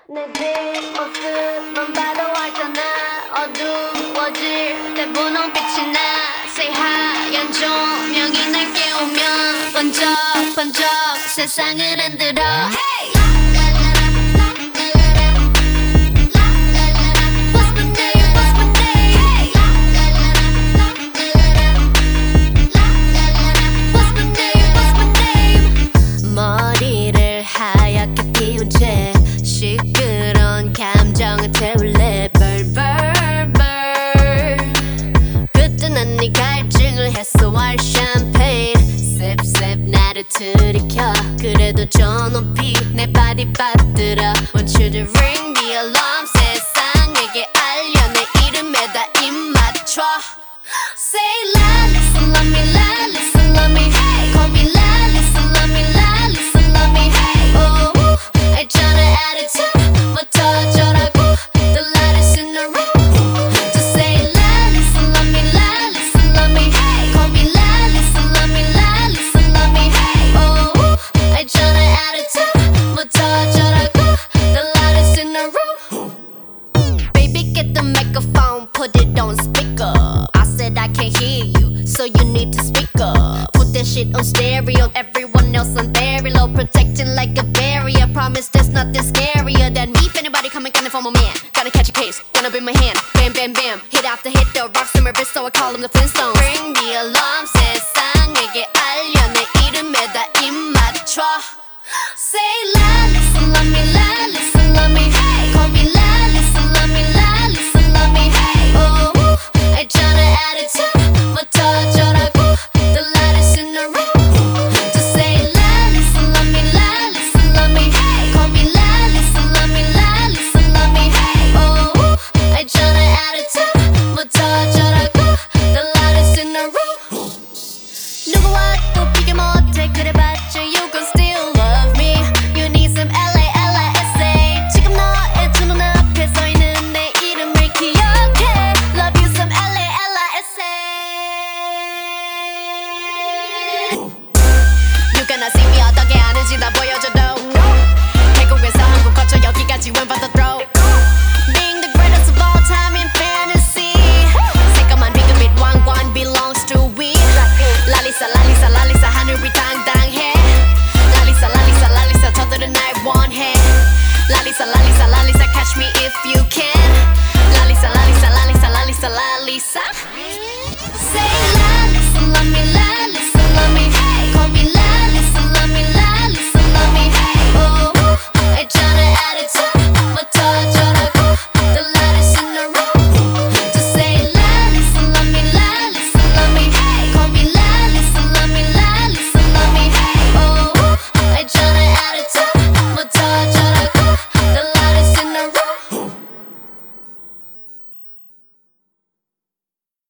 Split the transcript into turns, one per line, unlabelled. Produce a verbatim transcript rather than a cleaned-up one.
내 뒷모습만 봐도 알잖아. 어두워질 때 분홍빛이 나. 새하얀 조명이 날 깨우면 번쩍번쩍 세상을 흔들어. Hey! 머리를 하얗게 피운 채 시끄러운 감정을 태울래. Burn burn burn. 그때 난 네 갈증을 해소할 샴페인 Sip sip 나를 들이켜. 그래도 저 높이 내 바디 빠뜨려. Want you to ring the alarm. 세상에게 알려 내 이름에다 입 맞춰. Say la, listen, love me, la, listen, love me. Hey, call me la, listen, love me, la, listen, love me. Hey, oh, 알잖아 attitude부터 저라고. The lightest in the room. Just say la, listen, love me, la, listen, love me. Hey, call me la, listen, love me, la, listen, love me. Hey, oh, 알잖아 attitude부터 저라고. The lightest in the room. Baby, get the microphone, put it on speaker. I can't hear you, so you need to speak up. Put that shit on stereo, everyone else on very low, protecting like a barrier. Promise there's nothing scarier than me. If anybody coming gunning for my man, gotta catch a case, gonna be my hand. Bam bam bam, hit after hit, the rocks in my wrist, so I call them the Flintstones. Ring the alarm, 세상에게 알려 내 이름에다 입 맞춰. Say la, listen, love me, la, listen, love me. Hey, call me la, listen, love me, la, listen, love me. Hey, oh, 알잖아 attitude부터 저라고. The lightest in the room. Just say la, listen, love me, la, listen, love me. Hey, call me la, listen, love me, la, listen, love me. Hey, oh, 알잖아 attitude부터 저라고. The lightest in the room. 누구와 또 비교 못해 그래봤자 you gon' still love me. You need some L A L I S A. 지금 너의 두 눈앞에 서 있는 내 이름을 기억해. Love you some L A L I S A. You gonna see me 어떻게 하는지 나 보여줘도 태국에서 한국 거쳐 여기까지 웬 받아